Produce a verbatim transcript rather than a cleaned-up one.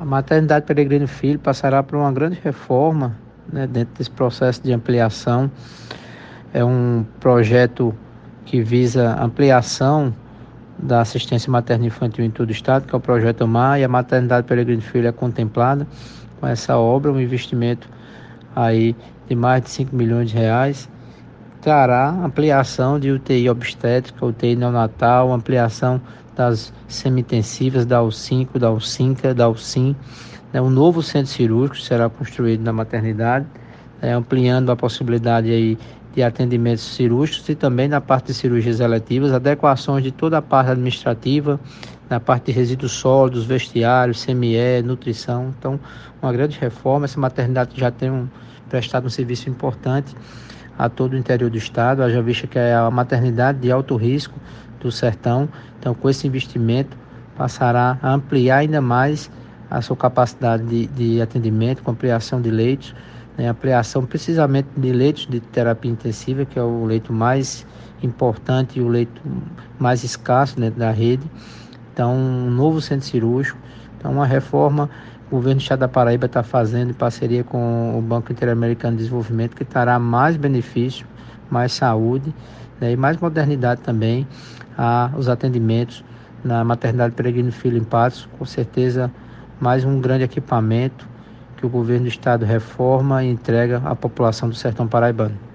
A maternidade Peregrino Filho passará por uma grande reforma, né, dentro desse processo de ampliação. É um projeto que visa ampliação da assistência materna infantil em todo o estado, que é o Projeto Mar, e a maternidade Peregrino Filho é contemplada com essa obra, um investimento aí de mais de cinco milhões de reais. Trará ampliação de U T I obstétrica, U T I neonatal, ampliação das semi-intensivas, da U cinco, da U cinco, da U C I M. Né? Um novo centro cirúrgico será construído na maternidade, né? Ampliando a possibilidade aí de atendimentos cirúrgicos e também na parte de cirurgias eletivas, adequações de toda a parte administrativa, na parte de resíduos sólidos, vestiários, C M E, nutrição. Então, uma grande reforma. Essa maternidade já tem um, prestado um serviço importante a todo o interior do estado, haja vista que é a maternidade de alto risco do sertão. Então, com esse investimento, passará a ampliar ainda mais a sua capacidade de, de atendimento, com ampliação de leitos, né, ampliação precisamente de leitos de terapia intensiva, que é o leito mais importante e o leito mais escasso dentro da rede. Então, um novo centro cirúrgico, então uma reforma o governo do estado da Paraíba está fazendo em parceria com o Banco Interamericano de Desenvolvimento, que trará mais benefício, mais saúde, né, e mais modernidade também aos atendimentos na maternidade Peregrino Filho em Patos. Com certeza, mais um grande equipamento que o governo do estado reforma e entrega à população do sertão paraibano.